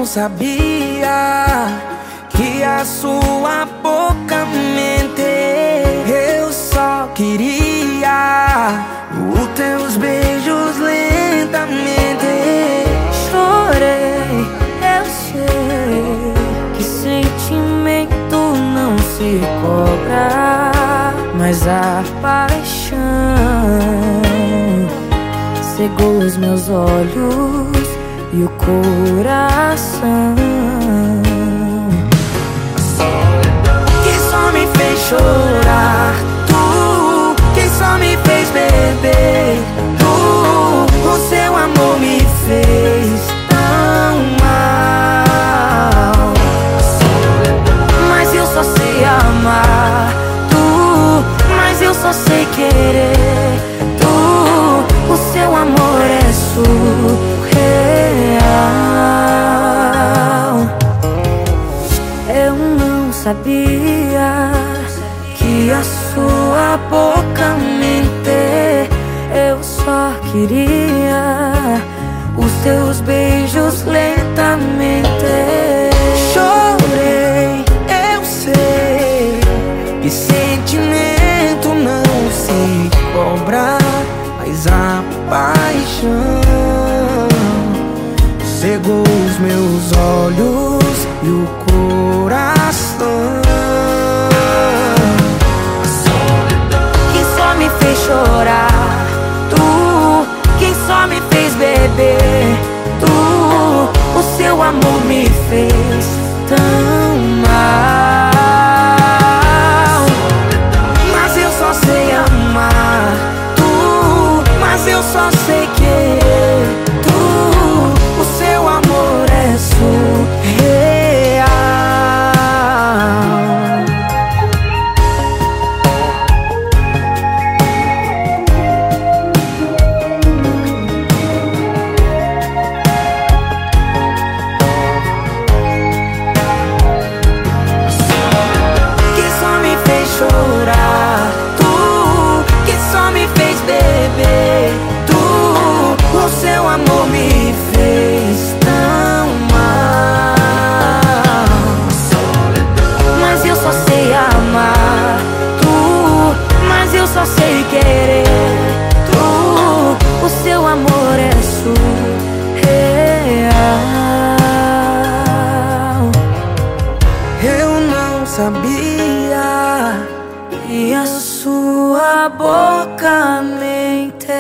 sabia que a sua boca mente. Eu só queria os teus beijos lentamente. Chorei, eu sei que sentimento não se cobra, mas a paixão cegou os meus olhos e o coração, que só me fez chorar. Tu, que só me fez beber. Tu, o seu amor me fez tão mal. Mas eu só sei amar. Tu, mas eu só sei querer. Tu, o seu amor é surreal. eu não sabia que a sua boca mente. Eu só queria os teus beijos lentamente. Chorei, eu sei que sentimento não se cobra, mas a paixão cegou os meus olhos e o coração, Que só me fez chorar. Tu, quem só me fez beber. Tu, o seu amor me fez tão mal. mas eu só sei amar. Tu, mas eu só sei querer. Tu, o seu amor é surreal. Que só me fez chorar. Tu, que só me fez beber. Tu, o seu amor me fez tão mal. Mas eu só sei amar. Tu, mas eu só sei querer. Tu, o seu amor é surreal. Eu não sabia E a sua boca mente.